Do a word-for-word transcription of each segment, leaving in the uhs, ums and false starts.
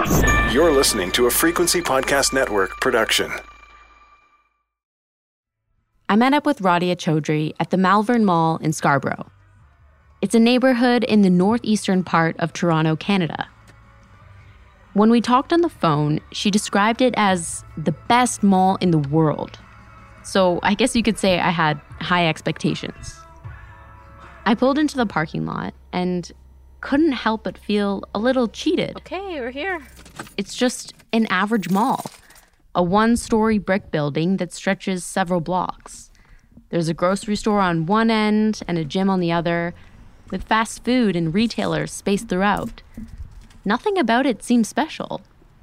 You're listening to a Frequency Podcast Network production. I met up with Radhia Chaudhry at the Malvern Mall in Scarborough. It's a neighborhood in the northeastern part of Toronto, Canada. When we talked on the phone, she described it as the best mall in the world. So I guess you could say I had high expectations. I pulled into the parking lot and couldn't help but feel a little cheated. Okay, we're here. It's just an average mall, a one-story brick building that stretches several blocks. There's a grocery store on one end and a gym on the other, with fast food and retailers spaced throughout. Nothing about it seems special.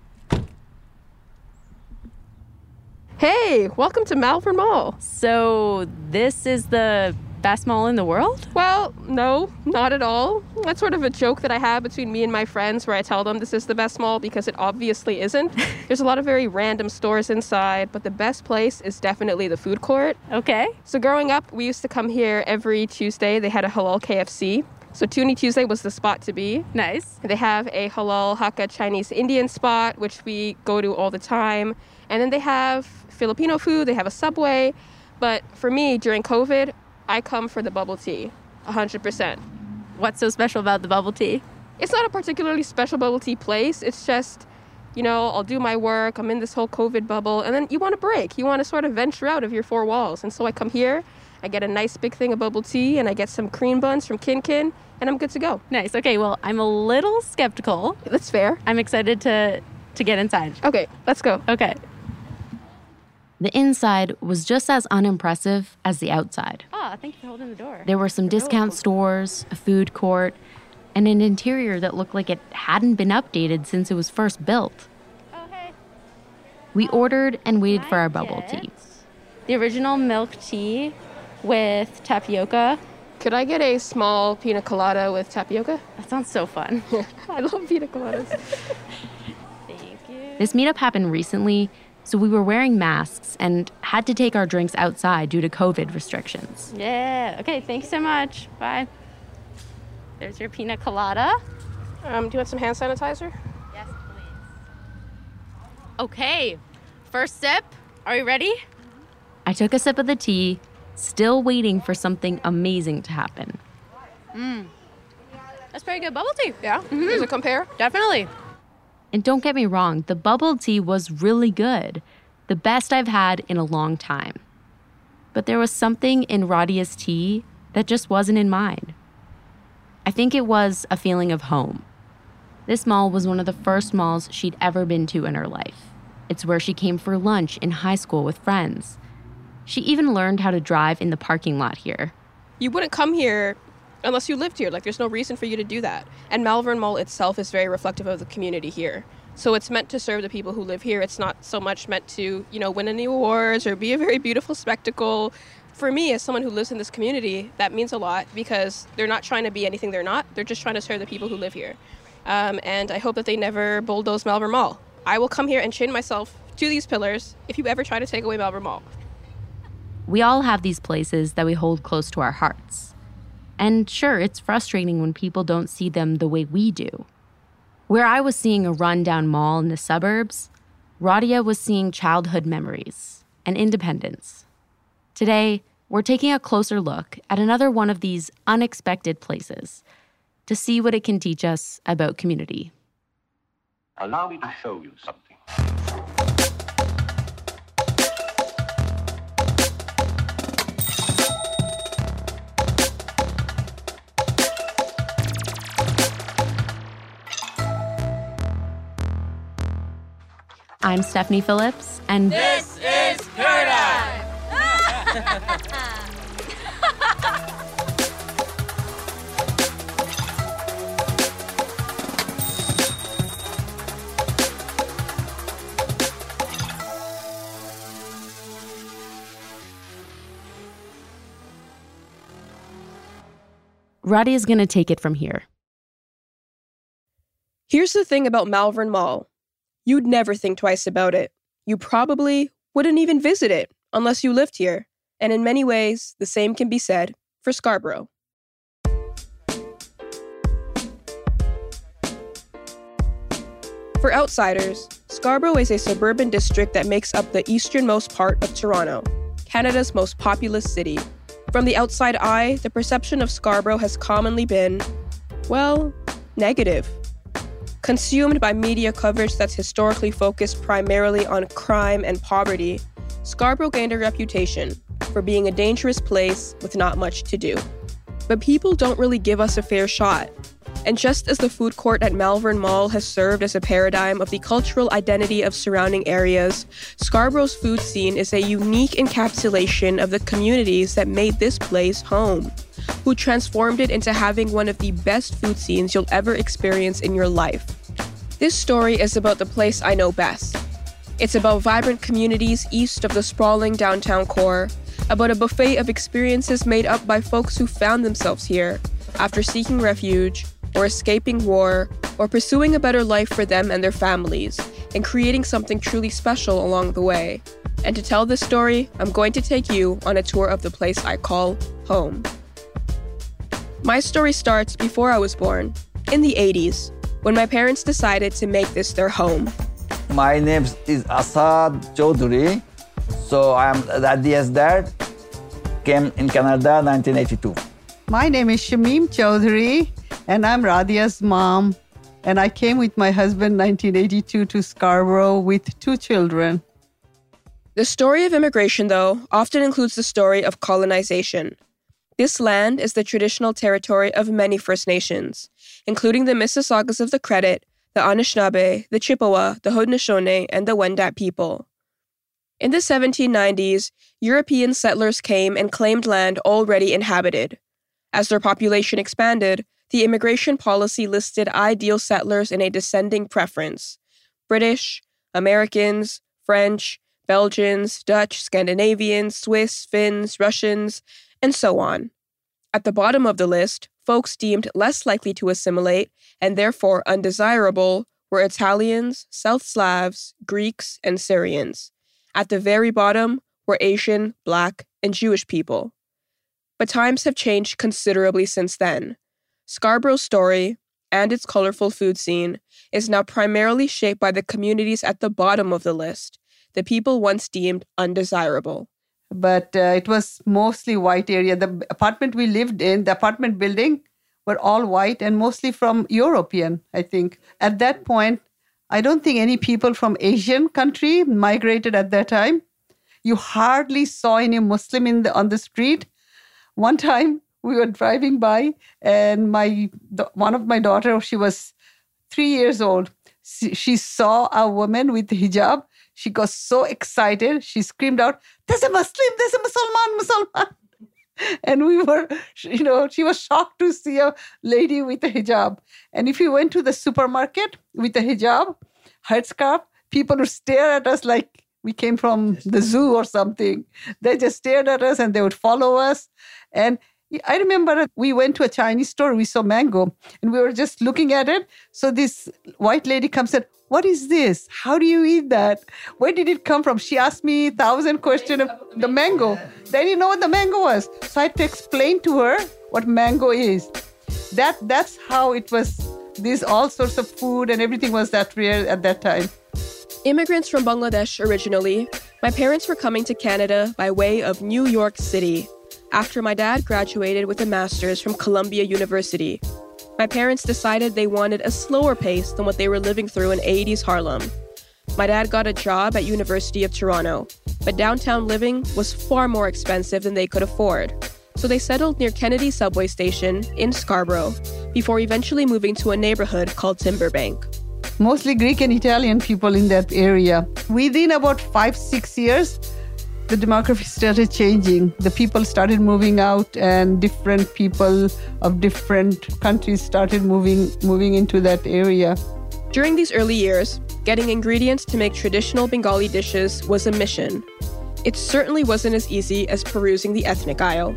Hey, welcome to Malvern Mall. So this is the best mall in the world? Well, no, not at all. That's sort of a joke that I have between me and my friends where I tell them this is the best mall because it obviously isn't. There's a lot of very random stores inside, but the best place is definitely the food court. Okay. So growing up, we used to come here every Tuesday. They had a halal K F C. So Toonie Tuesday was the spot to be. Nice. They have a halal Hakka Chinese Indian spot, which we go to all the time. And then they have Filipino food. They have a Subway. But for me, during COVID, I come for the bubble tea, one hundred percent. What's so special about the bubble tea? It's not a particularly special bubble tea place. It's just, you know, I'll do my work. I'm in this whole COVID bubble. And then you want a break. You want to sort of venture out of your four walls. And so I come here, I get a nice big thing of bubble tea, and I get some cream buns from Kin Kin, and I'm good to go. Nice. Okay, well, I'm a little skeptical. That's fair. I'm excited to, to get inside. Okay, let's go. Okay. The inside was just as unimpressive as the outside. Ah, thank you for holding the door. There were some discount stores, a food court, and an interior that looked like it hadn't been updated since it was first built. Oh, hey. We ordered and waited for our bubble tea. The original milk tea with tapioca. Could I get a small pina colada with tapioca? That sounds so fun. I love pina coladas. Thank you. This meetup happened recently, so we were wearing masks and had to take our drinks outside due to COVID restrictions. Yeah. Okay, thank you so much. Bye. There's your pina colada. Um, do you want some hand sanitizer? Yes, please. Okay, first sip. Are you ready? I took a sip of the tea, still waiting for something amazing to happen. Mmm. That's pretty good bubble tea. Yeah? Mm-hmm. Does it compare? Definitely. And don't get me wrong, the bubble tea was really good. The best I've had in a long time. But there was something in Radhia's tea that just wasn't in mine. I think it was a feeling of home. This mall was one of the first malls she'd ever been to in her life. It's where she came for lunch in high school with friends. She even learned how to drive in the parking lot here. You wouldn't come here unless you lived here. Like, there's no reason for you to do that. And Malvern Mall itself is very reflective of the community here. So it's meant to serve the people who live here. It's not so much meant to, you know, win any awards or be a very beautiful spectacle. For me, as someone who lives in this community, that means a lot because they're not trying to be anything they're not. They're just trying to serve the people who live here. Um, and I hope that they never bulldoze Malvern Mall. I will come here and chain myself to these pillars if you ever try to take away Malvern Mall. We all have these places that we hold close to our hearts. And sure, it's frustrating when people don't see them the way we do. Where I was seeing a rundown mall in the suburbs, Radhia was seeing childhood memories and independence. Today, we're taking a closer look at another one of these unexpected places to see what it can teach us about community. Allow me to show you something. I'm Stephanie Phillips, and this is Paradigm! Radhia is going to take it from here. Here's the thing about Malvern Mall. You'd never think twice about it. You probably wouldn't even visit it unless you lived here. And in many ways, the same can be said for Scarborough. For outsiders, Scarborough is a suburban district that makes up the easternmost part of Toronto, Canada's most populous city. From the outside eye, the perception of Scarborough has commonly been, well, negative. Consumed by media coverage that's historically focused primarily on crime and poverty, Scarborough gained a reputation for being a dangerous place with not much to do. But people don't really give us a fair shot. And just as the food court at Malvern Mall has served as a paradigm of the cultural identity of surrounding areas, Scarborough's food scene is a unique encapsulation of the communities that made this place home, who transformed it into having one of the best food scenes you'll ever experience in your life. This story is about the place I know best. It's about vibrant communities east of the sprawling downtown core, about a buffet of experiences made up by folks who found themselves here after seeking refuge, or escaping war, or pursuing a better life for them and their families, and creating something truly special along the way. And to tell this story, I'm going to take you on a tour of the place I call home. My story starts before I was born, in the eighties, when my parents decided to make this their home. My name is Asad Chaudhary. So I'm Radia's dad, came in Canada in nineteen eighty-two. My name is Shamim Chaudhary, and I'm Radia's mom. And I came with my husband in nineteen eighty-two to Scarborough with two children. The story of immigration, though, often includes the story of colonization. This land is the traditional territory of many First Nations, including the Mississaugas of the Credit, the Anishinaabe, the Chippewa, the Haudenosaunee, and the Wendat people. In the seventeen nineties, European settlers came and claimed land already inhabited. As their population expanded, the immigration policy listed ideal settlers in a descending preference: British, Americans, French, Belgians, Dutch, Scandinavians, Swiss, Finns, Russians, and so on. At the bottom of the list, folks deemed less likely to assimilate and therefore undesirable were Italians, South Slavs, Greeks, and Syrians. At the very bottom were Asian, Black, and Jewish people. But times have changed considerably since then. Scarborough's story, and its colorful food scene, is now primarily shaped by the communities at the bottom of the list, the people once deemed undesirable. But uh, it was mostly white area. The apartment we lived in, the apartment building, were all white and mostly from European, I think. At that point, I don't think any people from Asian country migrated at that time. You hardly saw any Muslim in the, on the street. One time we were driving by and my the, one of my daughter, she was three years old. She, she saw a woman with hijab. She got so excited. She screamed out, "There's a Muslim, there's a Musalman, Musalman." And we were, you know, she was shocked to see a lady with a hijab. And if you went to the supermarket with a hijab, headscarf, people would stare at us like we came from the zoo or something. They just stared at us and they would follow us. And I remember we went to a Chinese store, we saw mango, and we were just looking at it. So this white lady comes and said, "What is this? How do you eat that? Where did it come from?" She asked me a thousand questions of the mango. They didn't know what the mango was. So I had to explain to her what mango is. That That's how it was. These all sorts of food and everything was that rare at that time. Immigrants from Bangladesh originally, my parents were coming to Canada by way of New York City after my dad graduated with a master's from Columbia University. My parents decided they wanted a slower pace than what they were living through in eighties Harlem. My dad got a job at University of Toronto, but downtown living was far more expensive than they could afford. So they settled near Kennedy subway station in Scarborough before eventually moving to a neighborhood called Timberbank. Mostly Greek and Italian people in that area. Within about five, six years, the demography started changing. The people started moving out and different people of different countries started moving moving into that area. During these early years, getting ingredients to make traditional Bengali dishes was a mission. It certainly wasn't as easy as perusing the ethnic aisle.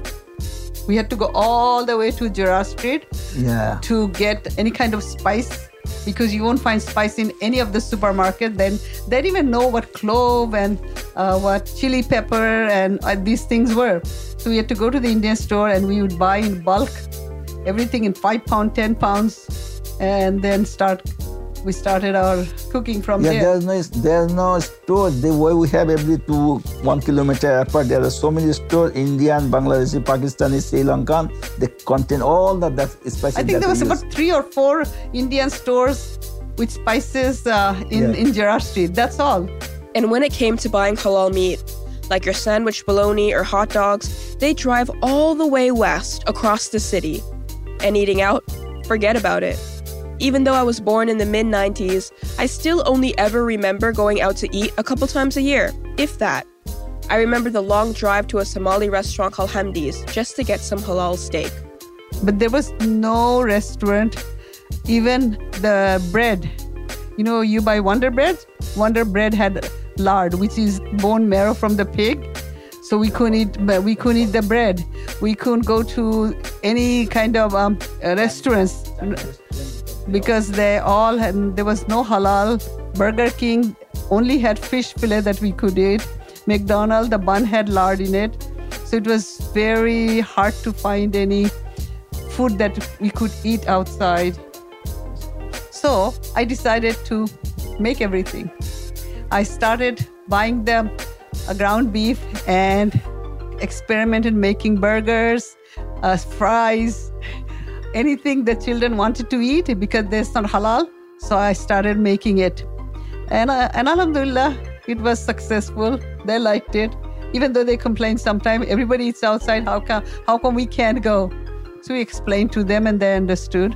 We had to go all the way to Gerrard Street Yeah. to get any kind of spice, because you won't find spice in any of the supermarket. Then they didn't even know what clove and uh, what chili pepper and uh, these things were. So we had to go to the Indian store and we would buy in bulk, everything in five pound, ten pounds, and then start we started our cooking from yeah, there. there's no there's no store. The way we have every two one kilometer apart, there are so many stores: Indian, Bangladeshi, Pakistani, Sri Lankan. They contain all the that spices. I think there was about three or four Indian stores with spices uh, in yeah. in Gerrard Street. That's all. And when it came to buying halal meat, like your sandwich bologna or hot dogs, they drive all the way west across the city. And eating out, forget about it. Even though I was born in the mid nineties, I still only ever remember going out to eat a couple times a year, if that. I remember the long drive to a Somali restaurant called Hamdi's just to get some halal steak. But there was no restaurant, even the bread. You know, you buy Wonder Bread. Wonder Bread had lard, which is bone marrow from the pig. So we couldn't eat, we couldn't eat the bread. We couldn't go to any kind of um, restaurants because they all had, there was no halal. Burger King only had fish fillet that we could eat. McDonald's, the bun had lard in it. So it was very hard to find any food that we could eat outside. So I decided to make everything. I started buying the uh, ground beef and experimented making burgers, uh, fries, anything the children wanted to eat because there's not halal. So I started making it. And, uh, and alhamdulillah, it was successful. They liked it. Even though they complained sometimes, everybody eats outside, how come, how come we can't go? So we explained to them and they understood.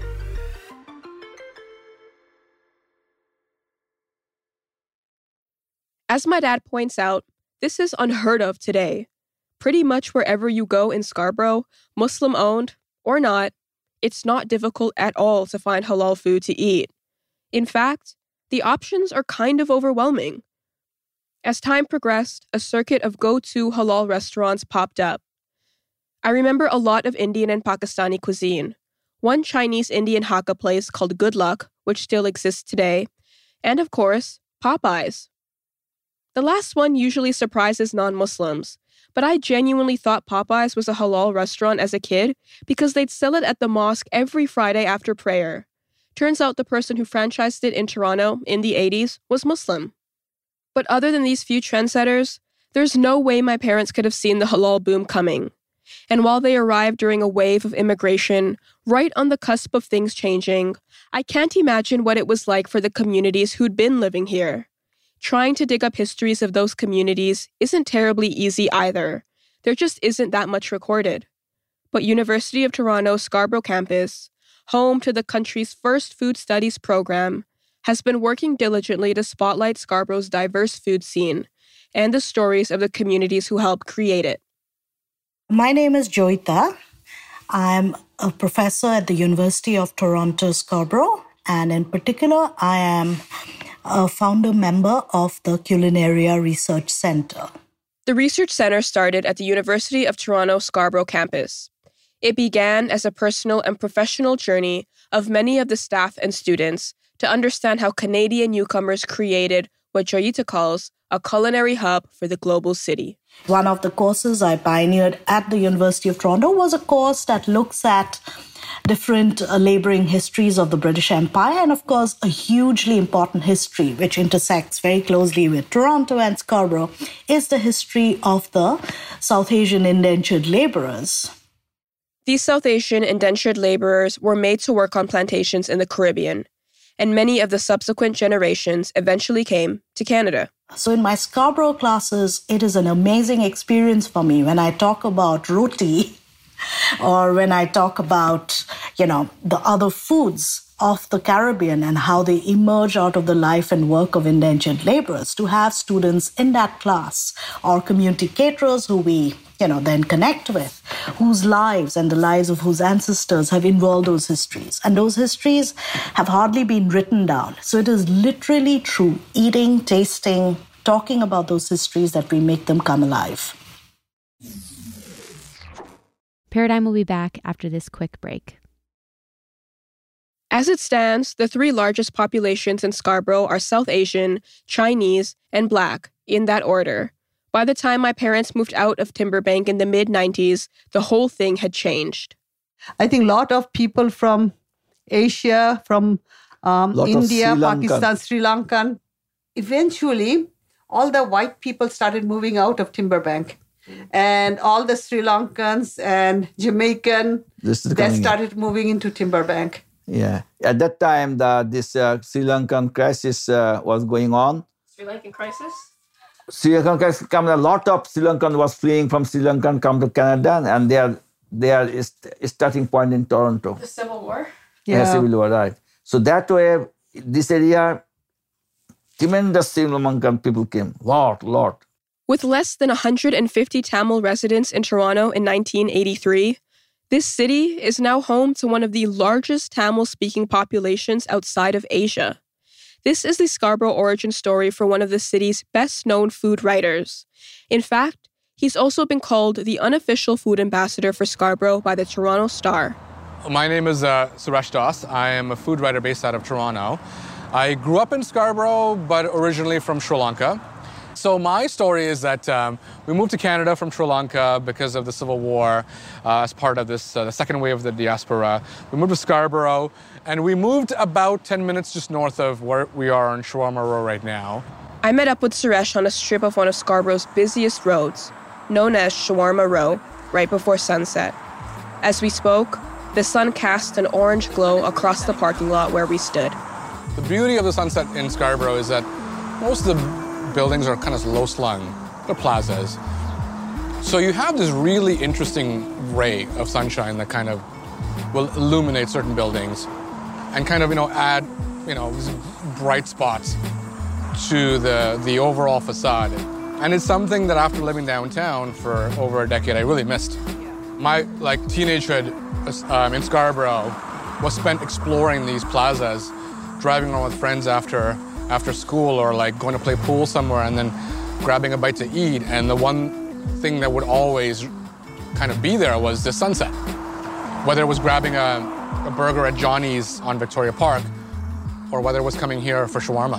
As my dad points out, this is unheard of today. Pretty much wherever you go in Scarborough, Muslim-owned or not, it's not difficult at all to find halal food to eat. In fact, the options are kind of overwhelming. As time progressed, a circuit of go-to halal restaurants popped up. I remember a lot of Indian and Pakistani cuisine, one Chinese-Indian Hakka place called Good Luck, which still exists today, and of course, Popeyes. The last one usually surprises non-Muslims, but I genuinely thought Popeyes was a halal restaurant as a kid because they'd sell it at the mosque every Friday after prayer. Turns out the person who franchised it in Toronto in the eighties was Muslim. But other than these few trendsetters, there's no way my parents could have seen the halal boom coming. And while they arrived during a wave of immigration, right on the cusp of things changing, I can't imagine what it was like for the communities who'd been living here. Trying to dig up histories of those communities isn't terribly easy either. There just isn't that much recorded. But University of Toronto Scarborough campus, home to the country's first food studies program, has been working diligently to spotlight Scarborough's diverse food scene and the stories of the communities who helped create it. My name is Joyita. I'm a professor at the University of Toronto Scarborough, and in particular, I am a founder member of the Culinaria Research Centre. The research center started at the University of Toronto Scarborough campus. It began as a personal and professional journey of many of the staff and students to understand how Canadian newcomers created what Joyita calls a culinary hub for the global city. One of the courses I pioneered at the University of Toronto was a course that looks at different uh, labouring histories of the British Empire, and of course a hugely important history which intersects very closely with Toronto and Scarborough is the history of the South Asian indentured labourers. These South Asian indentured labourers were made to work on plantations in the Caribbean, and many of the subsequent generations eventually came to Canada. So in my Scarborough classes, it is an amazing experience for me when I talk about roti or when I talk about, you know, the other foods of the Caribbean and how they emerge out of the life and work of indentured laborers, to have students in that class or community caterers who we, you know, then connect with, whose lives and the lives of whose ancestors have involved those histories. And those histories have hardly been written down. So it is literally through eating, tasting, talking about those histories that we make them come alive. Paradigm will be back after this quick break. As it stands, the three largest populations in Scarborough are South Asian, Chinese, and Black, in that order. By the time my parents moved out of Timberbank in the mid nineties, the whole thing had changed. I think a lot of people from Asia, from um, Lot of India, Sri Lankan. Pakistan, Sri Lankan. Eventually, all the white people started moving out of Timberbank. And all the Sri Lankans and Jamaican, This is they coming in. started moving into Timberbank. Yeah. At that time, the, this uh, Sri Lankan crisis uh, was going on. Sri Lankan crisis? Sri Lankan crisis come, a lot of Sri Lankan was fleeing from Sri Lankan, come to Canada, and they are, they are is, starting point in Toronto. The Civil War? Yeah, Civil War, right. So that way, this area, tremendous Sri Lankan people came, lot, lot. With less than one hundred fifty Tamil residents in Toronto in nineteen eighty-three, this city is now home to one of the largest Tamil-speaking populations outside of Asia. This is the Scarborough origin story for one of the city's best-known food writers. In fact, he's also been called the unofficial food ambassador for Scarborough by the Toronto Star. My name is uh, Suresh Das. I am a food writer based out of Toronto. I grew up in Scarborough, but originally from Sri Lanka. So my story is that um, we moved to Canada from Sri Lanka because of the Civil War uh, as part of this, uh, the second wave of the diaspora. We moved to Scarborough, and we moved about ten minutes just north of where we are on Shawarma Row right now. I met up with Suresh on a strip of one of Scarborough's busiest roads, known as Shawarma Row, right before sunset. As we spoke, the sun cast an orange glow across the parking lot where we stood. The beauty of the sunset in Scarborough is that most of the buildings are kind of low-slung. They're plazas. So you have this really interesting ray of sunshine that kind of will illuminate certain buildings and kind of, you know, add, you know, these bright spots to the, the overall facade. And it's something that after living downtown for over a decade, I really missed. My, like, teenagehood um, in Scarborough was spent exploring these plazas, driving around with friends after after school, or like going to play pool somewhere and then grabbing a bite to eat. And the one thing that would always kind of be there was the sunset. Whether it was grabbing a, a burger at Johnny's on Victoria Park, or whether it was coming here for shawarma.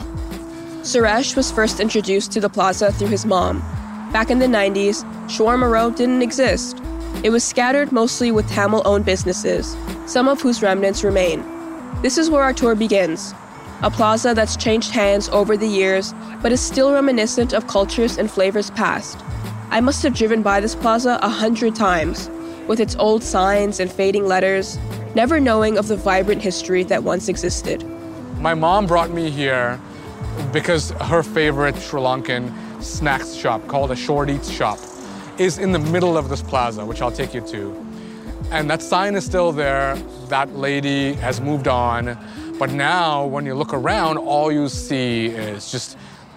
Suresh was first introduced to the plaza through his mom. Back in the nineties, Shawarma Row didn't exist. It was scattered mostly with Tamil-owned businesses, some of whose remnants remain. This is where our tour begins. A plaza that's changed hands over the years, but is still reminiscent of cultures and flavors past. I must have driven by this plaza a hundred times, with its old signs and fading letters, never knowing of the vibrant history that once existed. My mom brought me here because her favorite Sri Lankan snacks shop, called a Short Eats shop, is in the middle of this plaza, which I'll take you to. And that sign is still there. That lady has moved on. But now, when you look around, all you see is just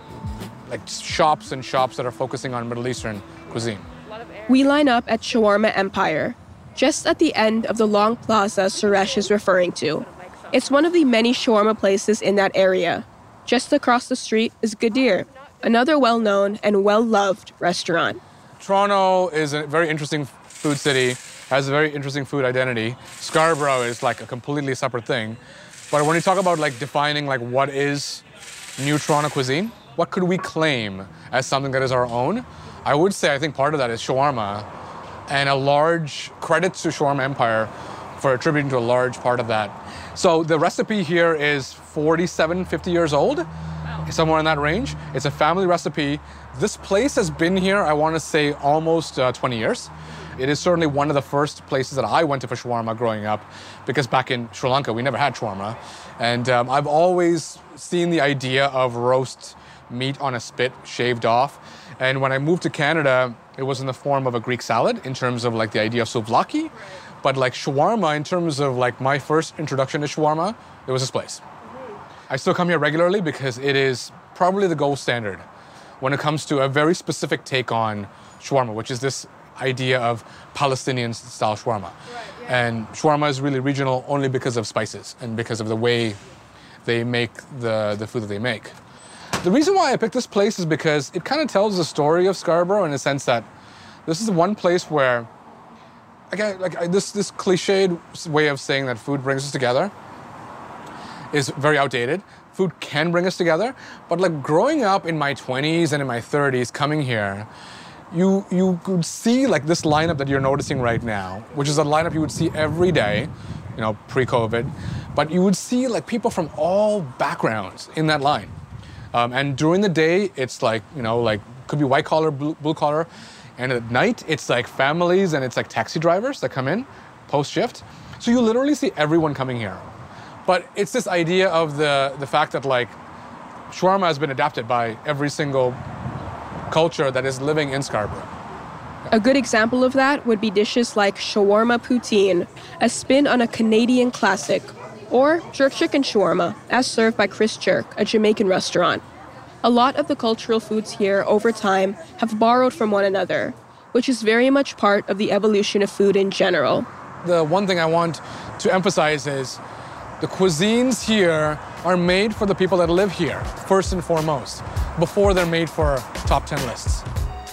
like shops and shops that are focusing on Middle Eastern cuisine. We line up at Shawarma Empire, just at the end of the long plaza Suresh is referring to. It's one of the many shawarma places in that area. Just across the street is Gadir, another well-known and well-loved restaurant. Toronto is a very interesting food city, has a very interesting food identity. Scarborough is like a completely separate thing. But when you talk about like defining like what is new Toronto cuisine, what could we claim as something that is our own? I would say I think part of that is shawarma, and a large credit to Shawarma Empire for attributing to a large part of that. So the recipe here is forty-seven, fifty years old, somewhere in that range. It's a family recipe. This place has been here, I want to say, almost uh, twenty years. It is certainly one of the first places that I went to for shawarma growing up, because back in Sri Lanka, we never had shawarma. And um, I've always seen the idea of roast meat on a spit shaved off. And when I moved to Canada, it was in the form of a Greek salad in terms of like the idea of souvlaki. But like shawarma, in terms of like my first introduction to shawarma, it was this place. I still come here regularly because it is probably the gold standard when it comes to a very specific take on shawarma, which is this idea of Palestinian-style shawarma. Right, yeah. And shawarma is really regional only because of spices and because of the way they make the, the food that they make. The reason why I picked this place is because it kind of tells the story of Scarborough in a sense that this is the one place where, like, like this, this cliched way of saying that food brings us together is very outdated. Food can bring us together, but like growing up in my twenties and in my thirties, coming here, you you could see like this lineup that you're noticing right now, which is a lineup you would see every day, you know, pre-COVID. But you would see like people from all backgrounds in that line. Um, and during the day, it's like, you know, like could be white collar, blue, blue collar. And at night, it's like families and it's like taxi drivers that come in post shift. So you literally see everyone coming here. But it's this idea of the, the fact that like shawarma has been adapted by every single culture that is living in Scarborough. A good example of that would be dishes like shawarma poutine, a spin on a Canadian classic, or jerk chicken shawarma, as served by Chris Jerk, a Jamaican restaurant. A lot of the cultural foods here, over time, have borrowed from one another, which is very much part of the evolution of food in general. The one thing I want to emphasize is the cuisines here are made for the people that live here, first and foremost, before they're made for top ten lists.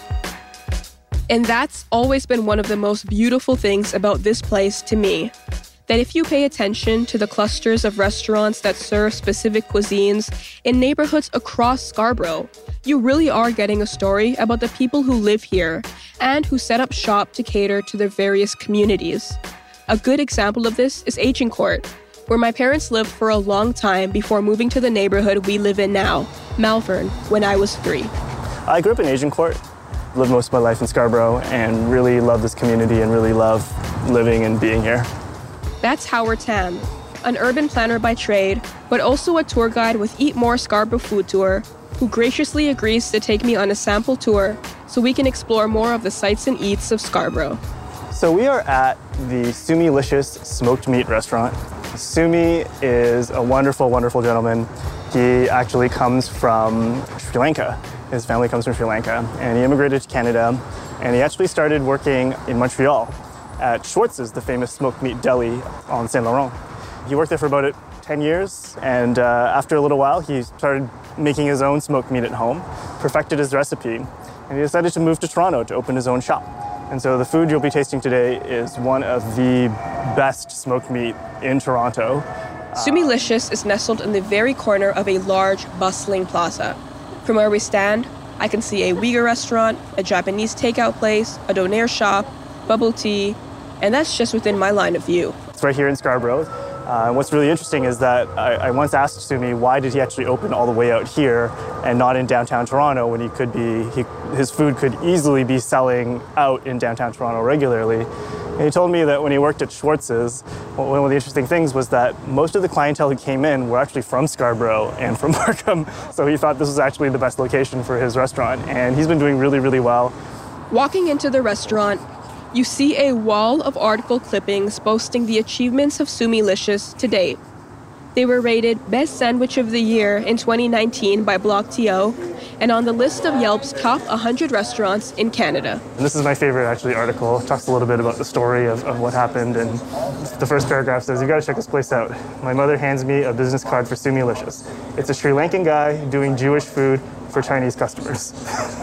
And that's always been one of the most beautiful things about this place to me. That if you pay attention to the clusters of restaurants that serve specific cuisines in neighborhoods across Scarborough, you really are getting a story about the people who live here and who set up shop to cater to their various communities. A good example of this is Agincourt, where my parents lived for a long time before moving to the neighborhood we live in now, Malvern, when I was three. I grew up in Agincourt, lived most of my life in Scarborough, and really love this community and really love living and being here. That's Howard Tam, an urban planner by trade, but also a tour guide with Eat More Scarborough Food Tour, who graciously agrees to take me on a sample tour so we can explore more of the sights and eats of Scarborough. So we are at the Sumi-licious Smoked Meat Restaurant. Sumi is a wonderful, wonderful gentleman. He actually comes from Sri Lanka. His family comes from Sri Lanka, and he immigrated to Canada, and he actually started working in Montreal at Schwartz's, the famous smoked meat deli on Saint Laurent. He worked there for about ten years, and uh, after a little while, he started making his own smoked meat at home, perfected his recipe, and he decided to move to Toronto to open his own shop. And so the food you'll be tasting today is one of the best smoked meat in Toronto. Sumi-licious is nestled in the very corner of a large, bustling plaza. From where we stand, I can see a Uyghur restaurant, a Japanese takeout place, a donair shop, bubble tea, and that's just within my line of view. It's right here in Scarborough. Uh, and what's really interesting is that I, I once asked Sumi why did he actually open all the way out here and not in downtown Toronto when he could be, he, his food could easily be selling out in downtown Toronto regularly. And he told me that when he worked at Schwartz's, one of the interesting things was that most of the clientele who came in were actually from Scarborough and from Markham, so he thought this was actually the best location for his restaurant, and he's been doing really, really well. Walking into the restaurant, you see a wall of article clippings boasting the achievements of Sumi-licious to date. They were rated Best Sandwich of the Year in twenty nineteen by BlogTO and on the list of Yelp's top one hundred restaurants in Canada. And this is my favorite, actually, article. It talks a little bit about the story of, of what happened, and the first paragraph says, "You gotta check this place out. My mother hands me a business card for Sumi-licious. It's a Sri Lankan guy doing Jewish food for Chinese customers."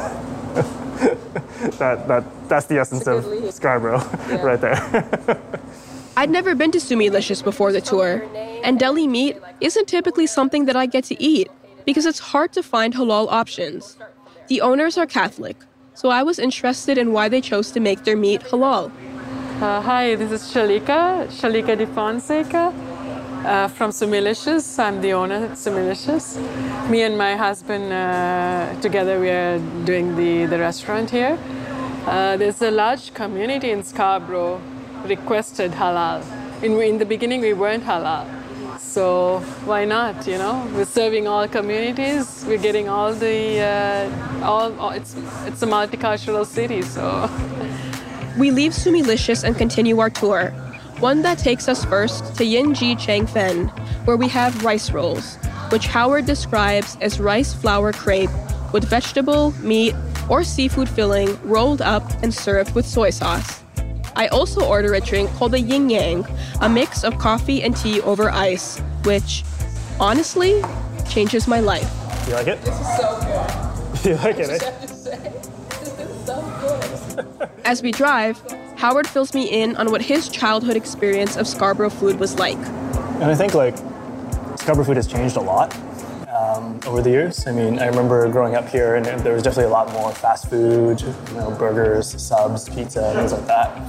that, that, that's the essence of Scarborough, yeah. Right there. I'd never been to Sumi-licious before the tour, and deli meat isn't typically something that I get to eat because it's hard to find halal options. The owners are Catholic, so I was interested in why they chose to make their meat halal. Uh, hi, this is Shalika, Shalika Di Fonseca uh, from Sumi-licious. I'm the owner at Sumi-licious. Me and my husband, uh, together we are doing the, the restaurant here. Uh, there's a large community in Scarborough requested halal. In, in the beginning, we weren't halal. So why not, you know? We're serving all communities. We're getting all the, uh, all, all, it's, it's a multicultural city, so. We leave Sumi-licious and continue our tour. One that takes us first to Yin Ji Chang Fen, where we have rice rolls, which Howard describes as rice flour crepe with vegetable, meat, or seafood filling rolled up and served with soy sauce. I also order a drink called a yin yang, a mix of coffee and tea over ice, which, honestly, changes my life. You like it? This is so good. You like it, eh? I have to say, this is so good. As we drive, Howard fills me in on what his childhood experience of Scarborough food was like. And I think, like, Scarborough food has changed a lot um, over the years. I mean, I remember growing up here, and there was definitely a lot more fast food, you know, burgers, subs, pizza, things like that.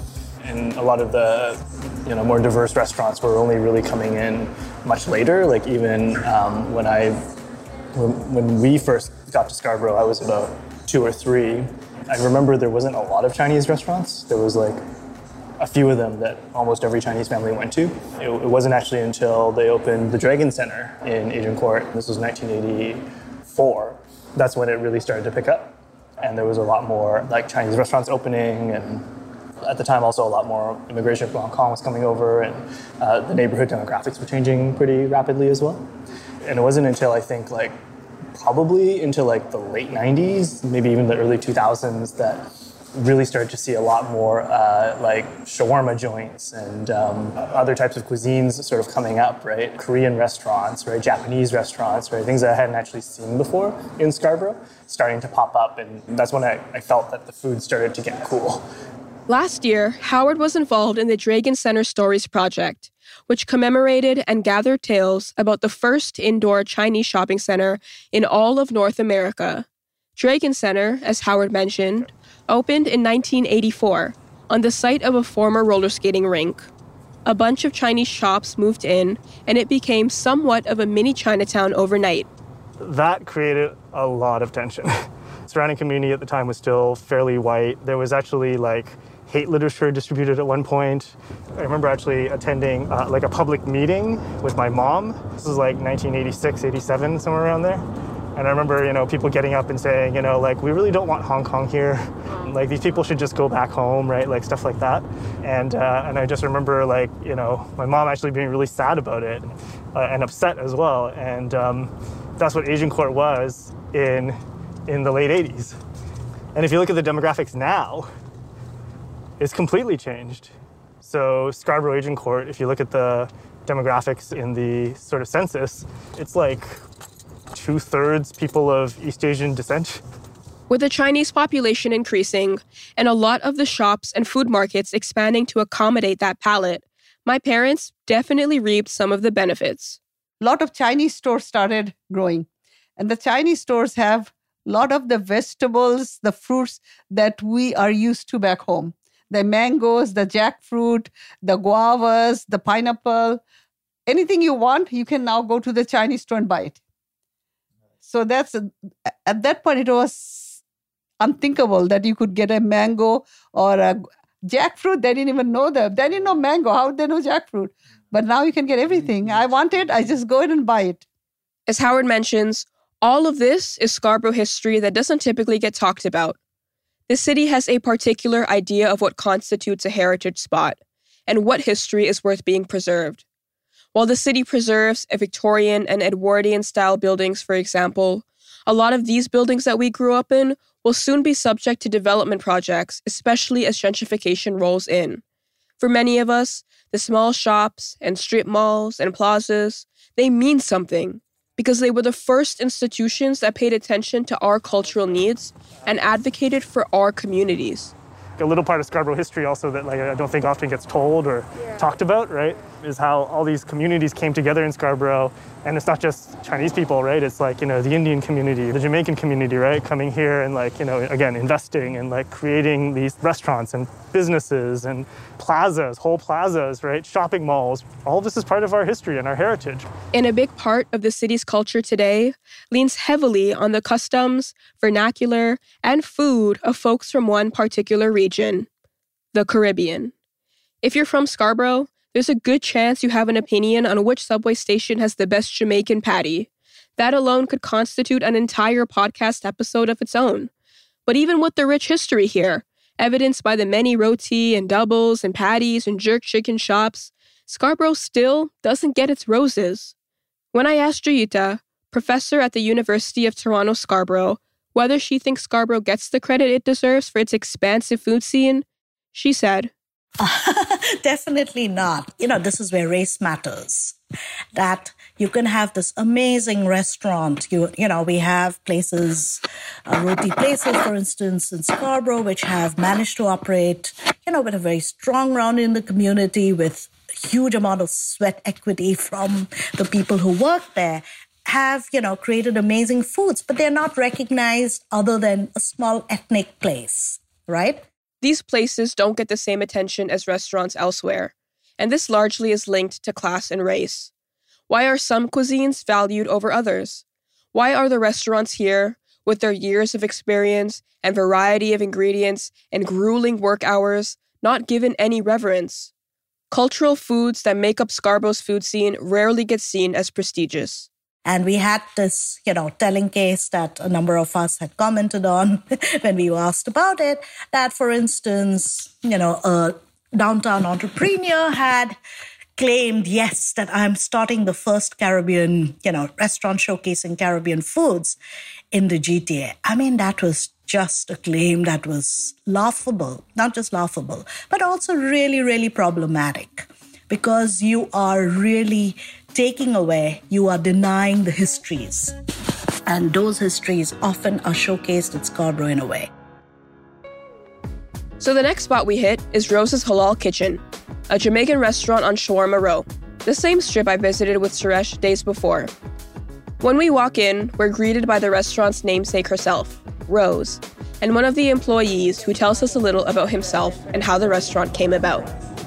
And a lot of the, you know, more diverse restaurants were only really coming in much later. Like even um, when I, when, when we first got to Scarborough, I was about two or three. I remember there wasn't a lot of Chinese restaurants. There was like a few of them that almost every Chinese family went to. It, it wasn't actually until they opened the Dragon Center in Agincourt, this was nineteen eighty-four, that's when it really started to pick up. And there was a lot more like Chinese restaurants opening, and at the time also a lot more immigration from Hong Kong was coming over, and uh, the neighborhood demographics were changing pretty rapidly as well. And it wasn't until I think like probably into like the late nineties, maybe even the early two thousands, that really started to see a lot more uh, like shawarma joints and um, other types of cuisines sort of coming up, right? Korean restaurants, right? Japanese restaurants, right? Things that I hadn't actually seen before in Scarborough starting to pop up. And that's when I, I felt that the food started to get cool. Last year, Howard was involved in the Dragon Center Stories project, which commemorated and gathered tales about the first indoor Chinese shopping center in all of North America. Dragon Center, as Howard mentioned, opened in nineteen eighty-four on the site of a former roller skating rink. A bunch of Chinese shops moved in, and it became somewhat of a mini Chinatown overnight. That created a lot of tension. The surrounding community at the time was still fairly white. There was actually like hate literature distributed at one point. I remember actually attending uh, like a public meeting with my mom. This was like nineteen eighty-six, eighty-seven, somewhere around there. And I remember, you know, people getting up and saying, you know, like, we really don't want Hong Kong here. Like, these people should just go back home, right? Like, stuff like that. And uh, and I just remember, like, you know, my mom actually being really sad about it uh, and upset as well. And um, that's what Agincourt was in in the late eighties. And if you look at the demographics now, it's completely changed. So Scarborough Agincourt, if you look at the demographics in the sort of census, it's like two-thirds people of East Asian descent. With the Chinese population increasing and a lot of the shops and food markets expanding to accommodate that palate, my parents definitely reaped some of the benefits. A lot of Chinese stores started growing. And the Chinese stores have a lot of the vegetables, the fruits that we are used to back home. The mangoes, the jackfruit, the guavas, the pineapple. Anything you want, you can now go to the Chinese store and buy it. So that's, at that point, it was unthinkable that you could get a mango or a jackfruit. They didn't even know that. They didn't know mango. How would they know jackfruit? But now you can get everything. I want it. I just go in and buy it. As Howard mentions, all of this is Scarborough history that doesn't typically get talked about. The city has a particular idea of what constitutes a heritage spot and what history is worth being preserved. While the city preserves a Victorian and Edwardian-style buildings, for example, a lot of these buildings that we grew up in will soon be subject to development projects, especially as gentrification rolls in. For many of us, the small shops and strip malls and plazas, they mean something because they were the first institutions that paid attention to our cultural needs and advocated for our communities. A little part of Scarborough history also that like I don't think often gets told or yeah. talked about, right, is how all these communities came together in Scarborough. And it's not just Chinese people, right? It's like, you know, the Indian community, the Jamaican community, right? Coming here and like, you know, again, investing and like creating these restaurants and businesses and plazas, whole plazas, right? Shopping malls. All of this is part of our history and our heritage. And a big part of the city's culture today leans heavily on the customs, vernacular, and food of folks from one particular region, the Caribbean. If you're from Scarborough, there's a good chance you have an opinion on which subway station has the best Jamaican patty. That alone could constitute an entire podcast episode of its own. But even with the rich history here, evidenced by the many roti and doubles and patties and jerk chicken shops, Scarborough still doesn't get its roses. When I asked Jayita, professor at the University of Toronto Scarborough, whether she thinks Scarborough gets the credit it deserves for its expansive food scene, she said, Definitely not. You know, this is where race matters. That you can have this amazing restaurant. You you know, we have places, uh, roti places, for instance, in Scarborough, which have managed to operate, you know, with a very strong round in the community, with huge amount of sweat equity from the people who work there, have, you know, created amazing foods, but they're not recognized other than a small ethnic place, right? These places don't get the same attention as restaurants elsewhere, and this largely is linked to class and race. Why are some cuisines valued over others? Why are the restaurants here, with their years of experience and variety of ingredients and grueling work hours, not given any reverence? Cultural foods that make up Scarborough's food scene rarely get seen as prestigious. And we had this, you know, telling case that a number of us had commented on when we were asked about it, that, for instance, you know, a downtown entrepreneur had claimed, yes, that I'm starting the first Caribbean, you know, restaurant showcasing Caribbean foods in the G T A. I mean, that was just a claim that was laughable, not just laughable, but also really, really problematic, because you are really taking away, you are denying the histories. And those histories often are showcased at Scarborough in a way. So the next spot we hit is Rose's Halal Kitchen, a Jamaican restaurant on Shawarma Row, the same strip I visited with Suresh days before. When we walk in, we're greeted by the restaurant's namesake herself, Rose, and one of the employees who tells us a little about himself and how the restaurant came about.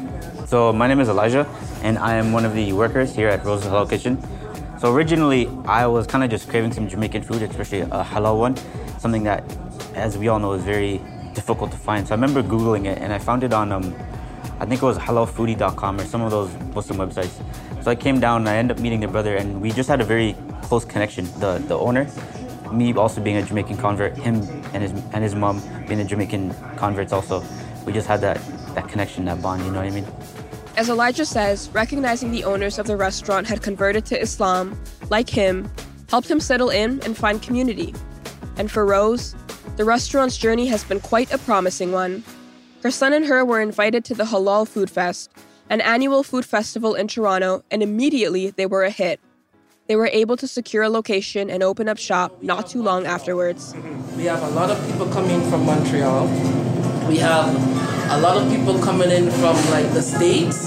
So my name is Elijah, and I am one of the workers here at Rose's Halal Kitchen. So originally, I was kind of just craving some Jamaican food, especially a halal one, something that, as we all know, is very difficult to find. So I remember Googling it, and I found it on, um, I think it was halal foodie dot com or some of those Muslim websites. So I came down, and I ended up meeting the brother, and we just had a very close connection. The the owner, me also being a Jamaican convert, him and his and his mom being a Jamaican converts also. We just had that, that connection, that bond, you know what I mean? As Elijah says, recognizing the owners of the restaurant had converted to Islam, like him, helped him settle in and find community. And for Rose, the restaurant's journey has been quite a promising one. Her son and her were invited to the Halal Food Fest, an annual food festival in Toronto, and immediately they were a hit. They were able to secure a location and open up shop not too long afterwards. We have a lot of people coming from Montreal. We have a lot of people coming in from like the States,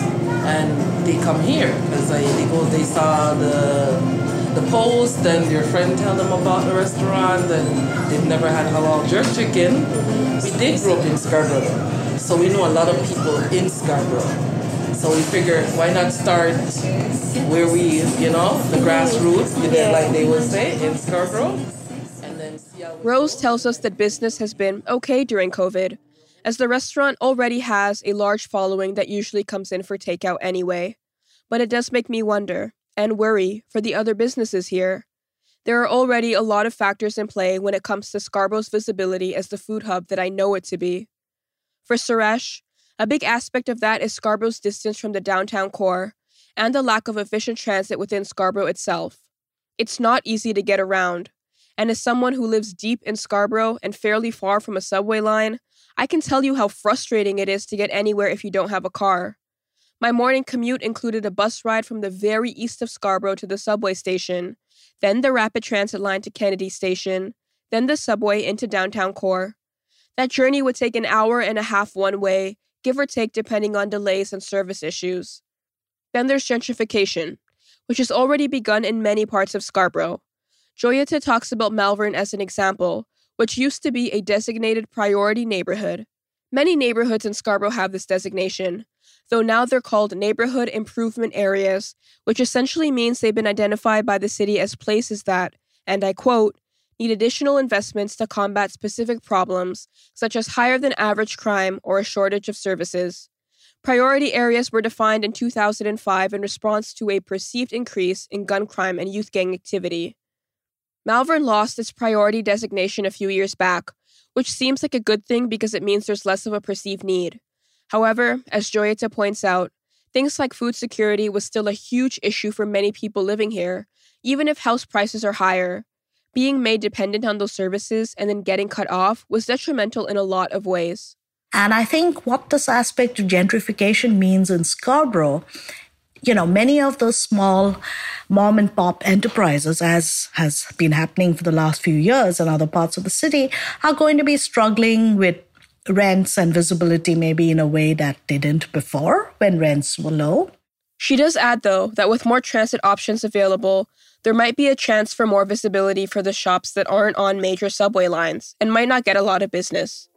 and they come here because like, they go, they saw the the post, and their friend tell them about the restaurant, and they've never had halal jerk chicken. We did grow up in Scarborough, so we know a lot of people in Scarborough. So we figured, why not start where we, you know, the grassroots, you know, like they would say, in Scarborough. And then see how Rose tells us that business has been okay during COVID, as the restaurant already has a large following that usually comes in for takeout anyway. But it does make me wonder and worry for the other businesses here. There are already a lot of factors in play when it comes to Scarborough's visibility as the food hub that I know it to be. For Suresh, a big aspect of that is Scarborough's distance from the downtown core and the lack of efficient transit within Scarborough itself. It's not easy to get around, and as someone who lives deep in Scarborough and fairly far from a subway line, I can tell you how frustrating it is to get anywhere if you don't have a car. My morning commute included a bus ride from the very east of Scarborough to the subway station, then the rapid transit line to Kennedy Station, then the subway into downtown core. That journey would take an hour and a half one way, give or take depending on delays and service issues. Then there's gentrification, which has already begun in many parts of Scarborough. Joyita talks about Malvern as an example, which used to be a designated priority neighborhood. Many neighborhoods in Scarborough have this designation, though now they're called neighborhood improvement areas, which essentially means they've been identified by the city as places that, and I quote, need additional investments to combat specific problems, such as higher than average crime or a shortage of services. Priority areas were defined in two thousand five in response to a perceived increase in gun crime and youth gang activity. Malvern lost its priority designation a few years back, which seems like a good thing because it means there's less of a perceived need. However, as Joyita points out, things like food security was still a huge issue for many people living here, even if house prices are higher. Being made dependent on those services and then getting cut off was detrimental in a lot of ways. And I think what this aspect of gentrification means in Scarborough, you know, many of those small mom and pop enterprises, as has been happening for the last few years in other parts of the city, are going to be struggling with rents and visibility maybe in a way that they didn't before when rents were low. She does add, though, that with more transit options available, there might be a chance for more visibility for the shops that aren't on major subway lines and might not get a lot of business.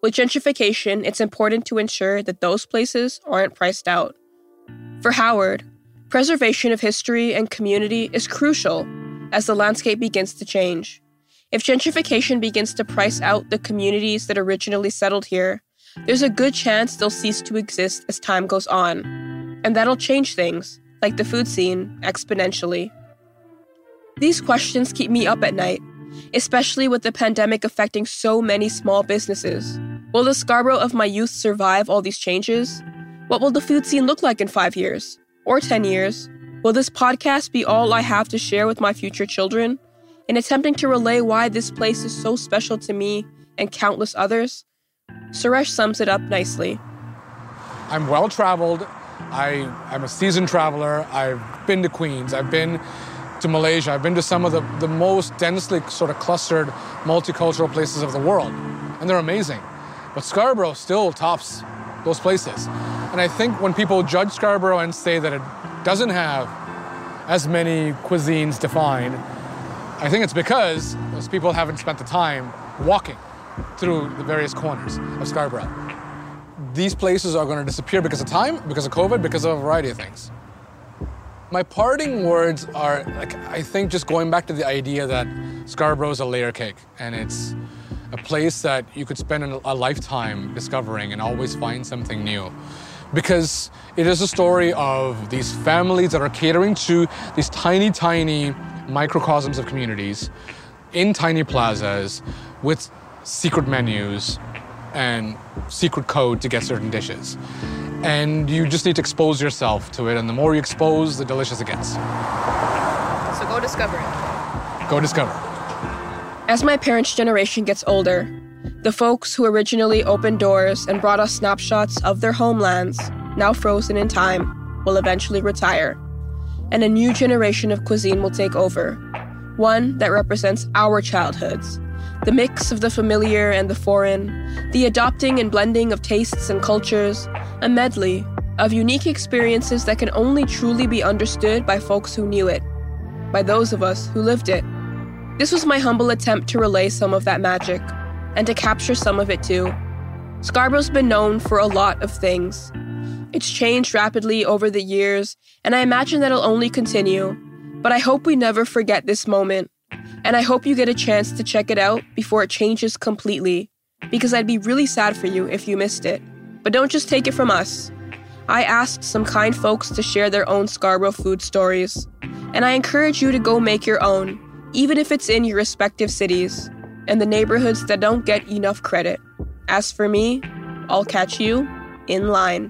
With gentrification, it's important to ensure that those places aren't priced out. For Howard, preservation of history and community is crucial as the landscape begins to change. If gentrification begins to price out the communities that originally settled here, there's a good chance they'll cease to exist as time goes on. And that'll change things, like the food scene, exponentially. These questions keep me up at night, especially with the pandemic affecting so many small businesses. Will the Scarborough of my youth survive all these changes? What will the food scene look like in five years? Or ten years? Will this podcast be all I have to share with my future children? In attempting to relay why this place is so special to me and countless others, Suresh sums it up nicely. I'm well-traveled. I, I'm a seasoned traveler. I've been to Queens. I've been to Malaysia. I've been to some of the, the most densely sort of clustered multicultural places of the world. And they're amazing. But Scarborough still tops those places. And I think when people judge Scarborough and say that it doesn't have as many cuisines defined, I think it's because those people haven't spent the time walking through the various corners of Scarborough. These places are going to disappear because of time, because of COVID, because of a variety of things. My parting words are, like, I think just going back to the idea that Scarborough is a layer cake, and it's a place that you could spend a lifetime discovering and always find something new. Because it is a story of these families that are catering to these tiny, tiny microcosms of communities in tiny plazas with secret menus and secret code to get certain dishes. And you just need to expose yourself to it, and the more you expose, the delicious it gets. So go discover it. Go discover. As my parents' generation gets older, the folks who originally opened doors and brought us snapshots of their homelands, now frozen in time, will eventually retire. And a new generation of cuisine will take over, one that represents our childhoods. The mix of the familiar and the foreign, the adopting and blending of tastes and cultures, a medley of unique experiences that can only truly be understood by folks who knew it, by those of us who lived it. This was my humble attempt to relay some of that magic, and to capture some of it too. Scarborough's been known for a lot of things. It's changed rapidly over the years, and I imagine that'll only continue. But I hope we never forget this moment. And I hope you get a chance to check it out before it changes completely, because I'd be really sad for you if you missed it. But don't just take it from us. I asked some kind folks to share their own Scarborough food stories, and I encourage you to go make your own, even if it's in your respective cities, and the neighborhoods that don't get enough credit. As for me, I'll catch you in line.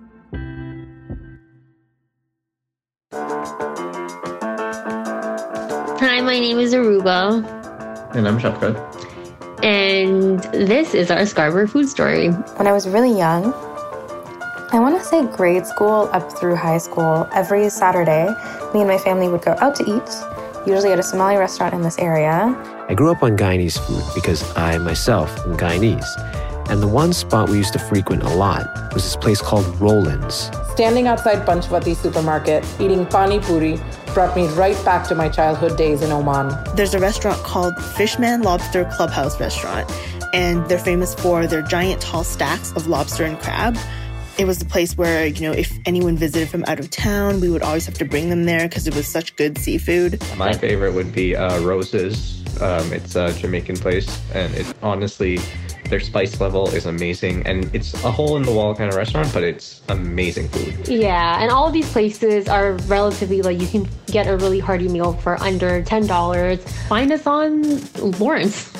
Hi, my name is Aruba. And I'm Shafkat. And this is our Scarborough food story. When I was really young, I want to say grade school up through high school, every Saturday, me and my family would go out to eat, usually at a Somali restaurant in this area. I grew up on Guyanese food because I myself am Guyanese. And the one spot we used to frequent a lot was this place called Roland's. Standing outside Panchvati supermarket, eating pani puri, brought me right back to my childhood days in Oman. There's a restaurant called Fishman Lobster Clubhouse Restaurant, and they're famous for their giant tall stacks of lobster and crab. It was the place where, you know, if anyone visited from out of town, we would always have to bring them there because it was such good seafood. My favorite would be uh, Rose's. Um, it's a Jamaican place, and it honestly, their spice level is amazing, and it's a hole-in-the-wall kind of restaurant, but it's amazing food. Yeah, and all of these places are relatively, like, you can get a really hearty meal for under ten dollars. Find us on Lawrence.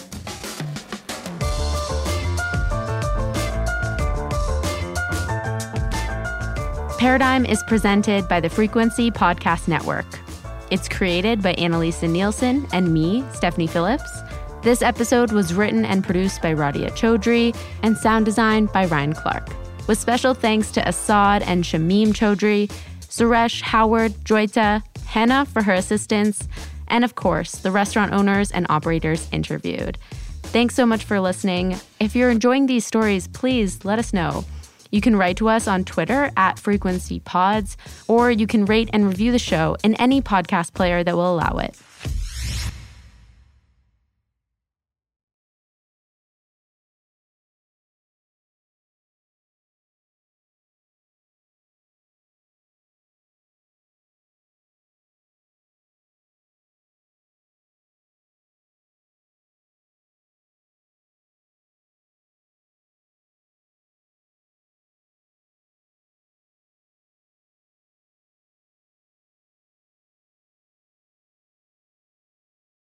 Paradigm is presented by the Frequency Podcast Network. It's created by Annalisa Nielsen and me, Stephanie Phillips. This episode was written and produced by Radia Chaudhry and sound designed by Ryan Clark. With special thanks to Assad and Shamim Chaudhry, Suresh, Howard, Joyta, Hannah for her assistance, and of course, the restaurant owners and operators interviewed. Thanks so much for listening. If you're enjoying these stories, please let us know. You can write to us on Twitter at Frequency Pods, or you can rate and review the show in any podcast player that will allow it.